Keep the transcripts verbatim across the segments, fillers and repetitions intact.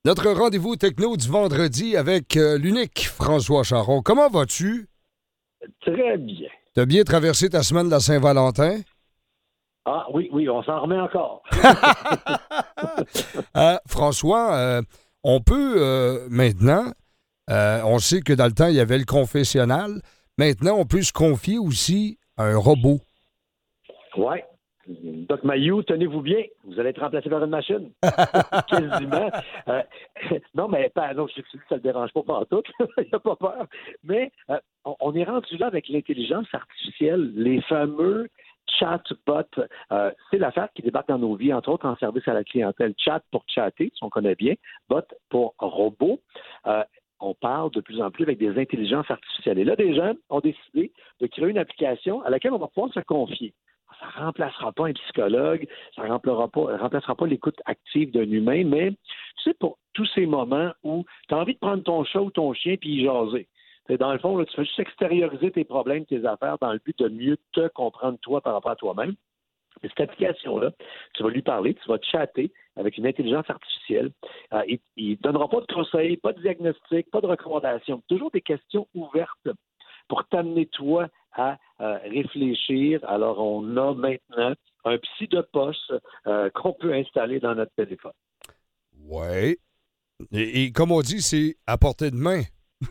Notre rendez-vous techno du vendredi avec euh, l'unique François Charon. Comment vas-tu? Très bien. T'as bien traversé ta semaine de la Saint-Valentin? Ah oui, oui, on s'en remet encore. Euh, François, euh, on peut euh, maintenant, euh, on sait que dans le temps, il y avait le confessionnal. Maintenant, on peut se confier aussi à un robot. Ouais. Doc Mayou, tenez-vous bien, vous allez être remplacé par une machine. Quasiment. Euh, non, mais pas, non, je sais que ça ne le dérange pas partout. Il n'a pas peur. Mais euh, on, on est rendu là avec l'intelligence artificielle, les fameux chatbots. Euh, c'est l'affaire qui débarque dans nos vies, entre autres en service à la clientèle. Chat pour chatter, si on connaît bien. Bot pour robot. Euh, on parle de plus en plus avec des intelligences artificielles. Et là, des gens ont décidé de créer une application à laquelle on va pouvoir se confier. Ça ne remplacera pas un psychologue, ça ne remplacera pas, remplacera pas l'écoute active d'un humain, mais tu sais, pour tous ces moments où tu as envie de prendre ton chat ou ton chien puis y jaser. T'sais, dans le fond, là, tu fais juste extérioriser tes problèmes, tes affaires, dans le but de mieux te comprendre toi par rapport à toi-même. Et cette application-là, tu vas lui parler, tu vas chatter avec une intelligence artificielle. Euh, il ne donnera pas de conseils, pas de diagnostic, pas de recommandations. Toujours des questions ouvertes pour t'amener toi à euh, réfléchir. Alors, on a maintenant un psy de poche euh, qu'on peut installer dans notre téléphone. Oui. Et, et comme on dit, c'est à portée de main.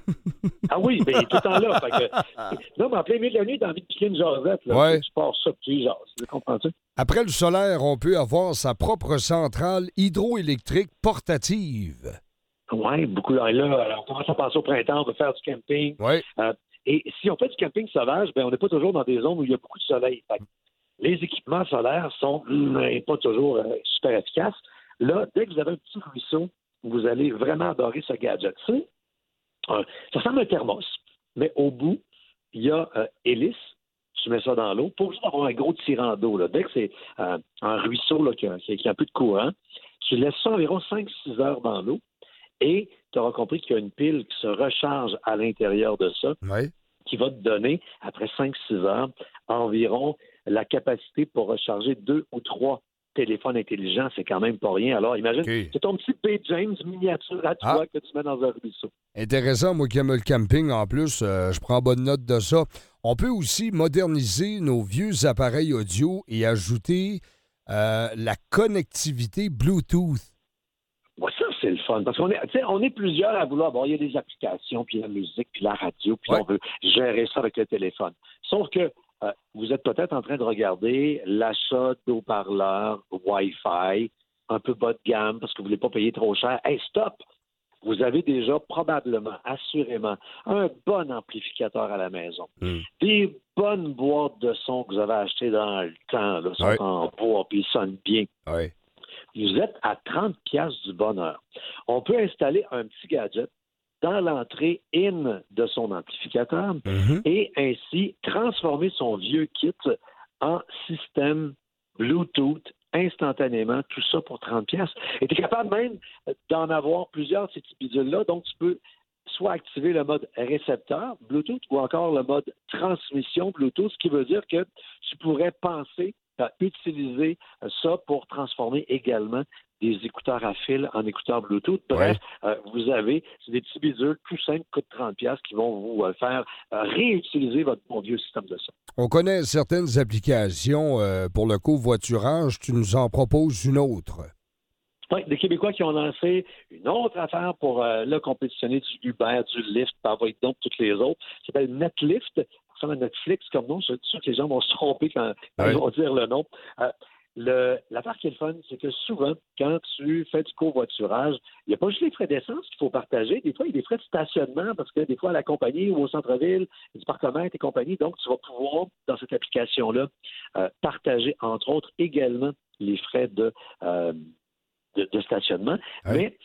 Ah oui, mais il est tout le temps là. Fait que, non, mais en plein milieu de la nuit, t'as envie de piquer une jasette. Là, Ouais. tu pars ça, puis tu y jases. Tu comprends-tu? Après le solaire, on peut avoir sa propre centrale hydroélectrique portative. Oui, beaucoup. Là, là, on commence à passer au printemps, on va faire du camping. Oui. Euh, et si on fait du camping sauvage, ben, on n'est pas toujours dans des zones où il y a beaucoup de soleil. Fait que les équipements solaires sont hum, pas toujours euh, super efficaces. Là, dès que vous avez un petit ruisseau, vous allez vraiment adorer ce gadget. Tu sais, euh, ça ressemble à un thermos, mais au bout, il y a euh, hélice. Tu mets ça dans l'eau. Pas besoin d'avoir un gros tirant d'eau. Là. Dès que c'est euh, un ruisseau là, qui, a, qui a un peu de courant, tu laisses ça environ cinq six heures dans l'eau. Et tu auras compris qu'il y a une pile qui se recharge à l'intérieur de ça, Oui. qui va te donner, après cinq six heures, environ la capacité pour recharger deux ou trois téléphones intelligents. C'est quand même pas rien. Alors, imagine, OK. c'est ton petit P. James miniature à Ah, toi que tu mets dans un ruisseau. intéressant, moi qui aime le camping en plus, euh, je prends bonne note de ça. On peut aussi moderniser nos vieux appareils audio et ajouter euh, la connectivité Bluetooth. Moi, ça, c'est le fun. Parce qu'on est, tu sais, on est plusieurs à vouloir. Bon, il y a des applications, puis la musique, puis la radio, puis Ouais. on veut gérer ça avec le téléphone. Sauf que euh, vous êtes peut-être en train de regarder l'achat d'eau-parleurs Wi-Fi, un peu bas de gamme, parce que vous ne voulez pas payer trop cher. Hey, stop! Vous avez déjà probablement, assurément, un bon amplificateur à la maison. Hmm. Des bonnes boîtes de son que vous avez achetées dans le temps, là, sont Ouais. en bois, puis ils sonnent bien. Oui. Vous êtes à trente piastres du bonheur. On peut installer un petit gadget dans l'entrée in de son amplificateur Mhm. et ainsi transformer son vieux kit en système Bluetooth instantanément, tout ça pour trente piastres. Et tu es capable même d'en avoir plusieurs de ces petits bidules-là, donc tu peux soit activer le mode récepteur Bluetooth ou encore le mode transmission Bluetooth, ce qui veut dire que tu pourrais penser à utiliser ça pour transformer également des écouteurs à fil en écouteurs Bluetooth. Bref, Ouais. euh, vous avez c'est des petits bidules tout simples qui coûtent trente piastres qui vont vous euh, faire euh, réutiliser votre bon vieux système de son. On connaît certaines applications euh, pour le covoiturage. Tu nous en proposes une autre. Oui, des Québécois qui ont lancé une autre affaire pour euh, là, compétitionner du Uber, du Lyft, par envoyer donc toutes les autres. Ça s'appelle Netlift. Ça ressemble à Netflix comme nom. Je suis sûr que les gens vont se tromper quand, quand Ouais. ils vont dire le nom. Euh, le, l'affaire qui est le fun, c'est que souvent, quand tu fais du covoiturage, il n'y a pas juste les frais d'essence qu'il faut partager. Des fois, il y a des frais de stationnement parce que des fois, à la compagnie ou au centre-ville, il y a du parcomètre et compagnie. Donc, tu vas pouvoir, dans cette application-là, euh, partager, entre autres, également les frais de... Euh, De, de stationnement. Ouais. Mais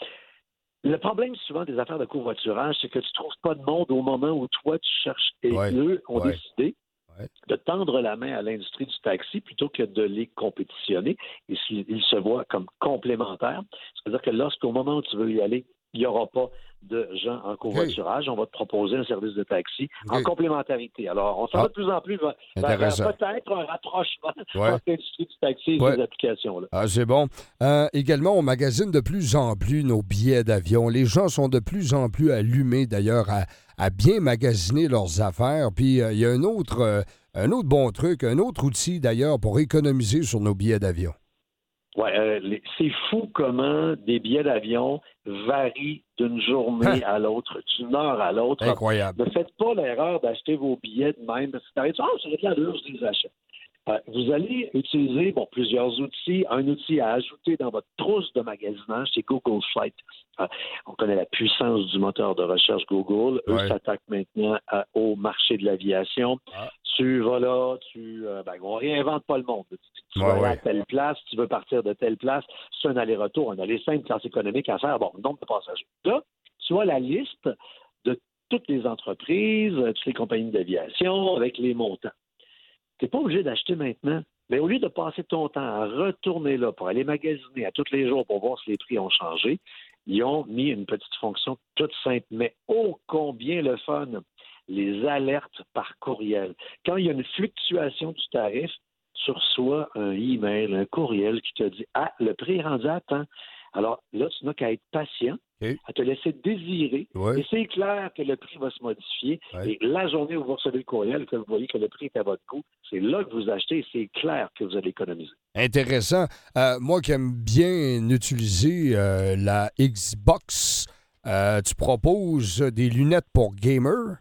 le problème souvent des affaires de covoiturage, c'est que tu ne trouves pas de monde au moment où toi tu cherches. Et Ouais. eux ont Ouais. décidé Ouais. de tendre la main à l'industrie du taxi plutôt que de les compétitionner. Et s'ils se voient comme complémentaires, c'est-à-dire que lorsqu'au moment où tu veux y aller, il n'y aura pas de gens en covoiturage. Okay. On va te proposer un service de taxi okay. en complémentarité. Alors, on s'en ah. va de plus en plus vers, vers peut-être un rapprochement ouais. entre l'industrie du taxi et ouais. ces applications-là. Ah, c'est bon. Euh, également, on magasine de plus en plus nos billets d'avion. Les gens sont de plus en plus allumés, d'ailleurs, à, à bien magasiner leurs affaires. Puis, il euh, y a un autre, euh, un autre bon truc, un autre outil, d'ailleurs, pour économiser sur nos billets d'avion. Oui, euh, c'est fou comment des billets d'avion varient d'une journée hein? à l'autre, d'une heure à l'autre. Incroyable. Ne faites pas l'erreur d'acheter vos billets de même. Parce que t'arrêtes, ah, c'est de l'allure, je les achète. Euh, vous allez utiliser bon, plusieurs outils. Un outil à ajouter dans votre trousse de magasinage, c'est Google Flight. Euh, on connaît la puissance du moteur de recherche Google. Eux ouais. s'attaquent maintenant à, au marché de l'aviation. Ah. Tu vas là, tu, euh, ben, on réinvente pas le monde. Tu, tu ouais, vas aller ouais. à telle place, tu veux partir de telle place. C'est un aller-retour, un aller simple, classe économique à faire. Bon, nombre de passagers. Là, tu as la liste de toutes les entreprises, toutes les compagnies d'aviation avec les montants. Tu n'es pas obligé d'acheter maintenant. Mais au lieu de passer ton temps à retourner là pour aller magasiner à tous les jours pour voir si les prix ont changé, ils ont mis une petite fonction toute simple, mais ô combien le fun, les alertes par courriel. Quand il y a une fluctuation du tarif, tu reçois un email, un courriel qui te dit « Ah, le prix est rendu à temps. » Alors là, tu n'as qu'à être patient, okay. à te laisser désirer. Ouais. Et c'est clair que le prix va se modifier. Ouais. Et la journée où vous recevez le courriel, que vous voyez que le prix est à votre goût, c'est là que vous achetez et c'est clair que vous allez économiser. Intéressant. Euh, moi qui aime bien utiliser euh, la Xbox, euh, tu proposes des lunettes pour gamer?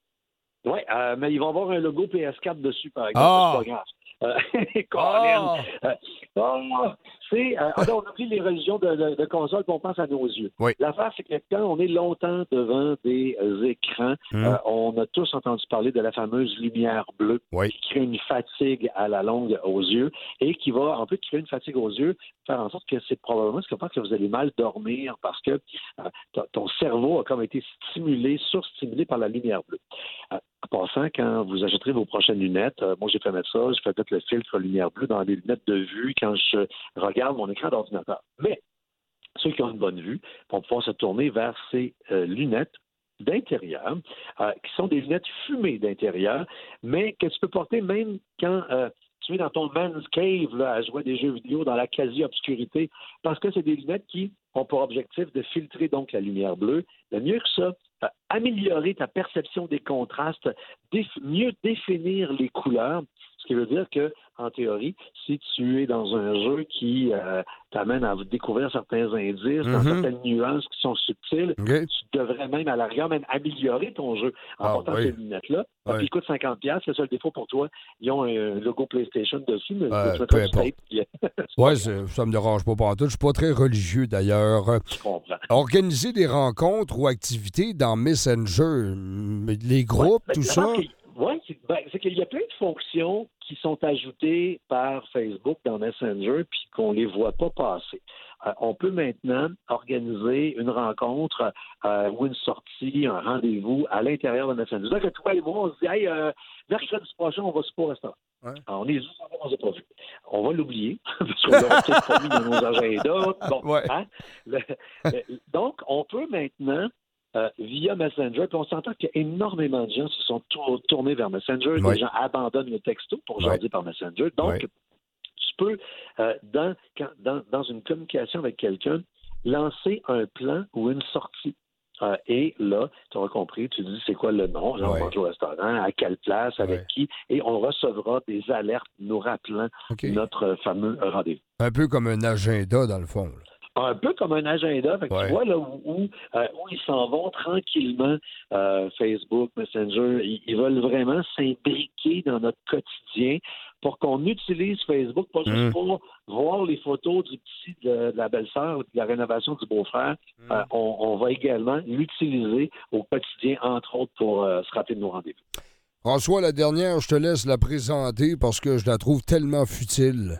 Oui, euh, mais ils vont avoir un logo P S quatre dessus, par exemple. Ah! C'est pas grave. Euh, Colin, euh, oh, c'est, euh, on oublie les religions de, de, de console et on pense à nos yeux. Oui. L'affaire, c'est que quand on est longtemps devant des euh, écrans, mmh. euh, on a tous entendu parler de la fameuse lumière bleue oui. qui crée une fatigue à la longue aux yeux et qui va, en plus, créer une fatigue aux yeux, faire en sorte que c'est probablement ce qui fait que vous allez mal dormir parce que euh, t- ton cerveau a comme été stimulé, surstimulé par la lumière bleue. Euh, En passant, quand vous achèterez vos prochaines lunettes, euh, moi j'ai fait mettre ça, j'ai fait mettre le filtre lumière bleue dans les lunettes de vue quand je regarde mon écran d'ordinateur. Mais ceux qui ont une bonne vue vont pouvoir se tourner vers ces euh, lunettes d'intérieur, euh, qui sont des lunettes fumées d'intérieur, mais que tu peux porter même quand euh, tu es dans ton man's cave là, à jouer à des jeux vidéo dans la quasi-obscurité, parce que c'est des lunettes qui ont pour objectif de filtrer donc la lumière bleue. Le mieux que ça, euh, améliorer ta perception des contrastes, déf- mieux définir les couleurs, ce qui veut dire que, en théorie, si tu es dans un jeu qui euh, t'amène à découvrir certains indices, mm-hmm. certaines nuances qui sont subtiles, okay. tu devrais même, à l'arrière, même améliorer ton jeu en ah, portant oui. ces lunettes-là. Oui. Puis, ils coûtent cinquante dollars. Le seul défaut pour toi, ils ont un logo PlayStation dessus, mais euh, tu mettras du tape. Oui, ça me dérange pas pour tout. Je suis pas très religieux, d'ailleurs. Je comprends. Organiser des rencontres ou activités dans Messenger, les groupes, ouais, tout ça... Oui, c'est, ben, c'est qu'il y a plein de fonctions qui sont ajoutées par Facebook dans Messenger puis qu'on ne les voit pas passer. Euh, on peut maintenant organiser une rencontre euh, ou une sortie, un rendez-vous à l'intérieur de Messenger. C'est-à-dire que toi et moi, on se dit, hey, euh, mercredi prochain, on va se au restaurant. Ouais. Alors, on est juste, on s'est pas vu. On va l'oublier, parce qu'on l'aura peut-être pas mis dans nos agendas. Bon, ouais. hein? Le, le, donc, on peut maintenant Euh, via Messenger. Puis on s'entend qu'il y a énormément de gens qui se sont tour- tournés vers Messenger. Oui. Des gens abandonnent le texto pour jaser oui. par Messenger. Donc, oui. tu peux, euh, dans, quand, dans, dans une communication avec quelqu'un, lancer un plan ou une sortie. Euh, et là, tu auras compris, tu dis c'est quoi le nom, genre, oui. on va au restaurant, à quelle place, avec oui. qui, et on recevra des alertes nous rappelant okay. notre fameux rendez-vous. Un peu comme un agenda, dans le fond. Là. Un peu comme un agenda. Fait que ouais. Tu vois là où, où, euh, où ils s'en vont tranquillement, euh, Facebook, Messenger, ils, ils veulent vraiment s'imbriquer dans notre quotidien pour qu'on utilise Facebook, pas juste mmh. pour voir les photos du petit, de, de la belle-sœur, de la rénovation du beau-frère. Mmh. Euh, on, on va également l'utiliser au quotidien, entre autres, pour euh, se rappeler de nos rendez-vous. François, la dernière, je te laisse la présenter parce que je la trouve tellement futile.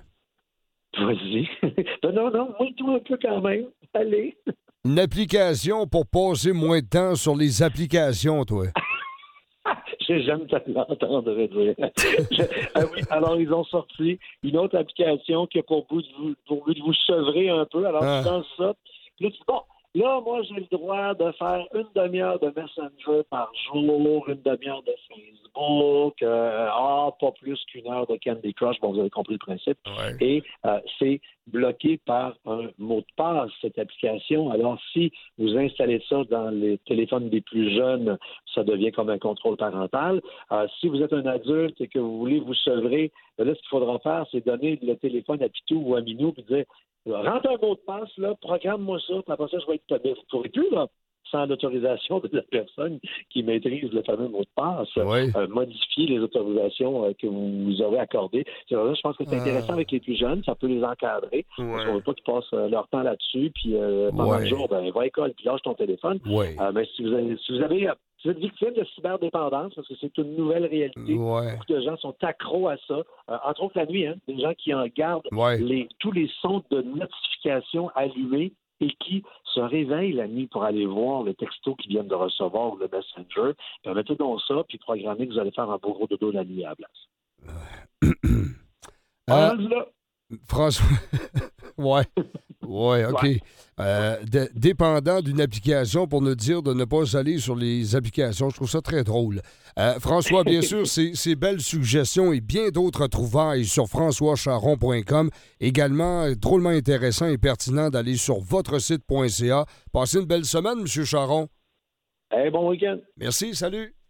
Vas-y. non, non, non, mouille-toi un peu quand même. Allez. Une application pour passer moins de temps sur les applications, toi. J'aime ça l'entendre dire. Je, ah oui, alors, ils ont sorti une autre application qui a pour but de vous, pour but de vous sevrer un peu. Alors, ah. tu lances ça. Puis là, tu dis, bon, là, moi, j'ai le droit de faire une demi-heure de Messenger par jour, une demi-heure de Facebook, euh, ah, pas plus qu'une heure de Candy Crush. Bon, vous avez compris le principe. Ouais. Et euh, c'est bloqué par un mot de passe, cette application. Alors, si vous installez ça dans les téléphones des plus jeunes, ça devient comme un contrôle parental. Euh, si vous êtes un adulte et que vous voulez vous sevrer, ben là, ce qu'il faudra faire, c'est donner le téléphone à Pitou ou à Minou et dire rentre un mot de passe, là, programme-moi ça, puis après ça, je vais être tabé. Vous ne pourrez plus, là, sans l'autorisation de la personne qui maîtrise le fameux mot de passe, oui. euh, modifier les autorisations euh, que vous aurez accordées. C'est vrai, je pense que c'est intéressant ah. avec les plus jeunes, ça peut les encadrer. Ouais. Parce qu'on ne veut pas qu'ils passent euh, leur temps là-dessus, puis euh, pendant ouais. le jour, ben, va à l'école, puis lâche ton téléphone. Ouais. Euh, mais si vous avez, si vous avez si vous êtes victime de cyberdépendance, parce que c'est une nouvelle réalité. Ouais. Beaucoup de gens sont accros à ça. Euh, entre autres la nuit, hein, des gens qui en gardent ouais. les, tous les sons de notification allumés et qui se réveillent la nuit pour aller voir le texto qu'ils viennent de recevoir ou le Messenger. Permettez donc ça, puis programmez que vous allez faire un beau gros dodo la nuit à la place. Ah, là. François, ouais, ouais, OK. Ouais. Euh, de, dépendant d'une application pour nous dire de ne pas aller sur les applications, je trouve ça très drôle. Euh, François, bien sûr, ces, ces belles suggestions et bien d'autres trouvailles sur françois charon point com. Également, drôlement intéressant et pertinent d'aller sur votre site point c a. Passez une belle semaine, M. Charon. Hey, bon week-end. Merci, salut.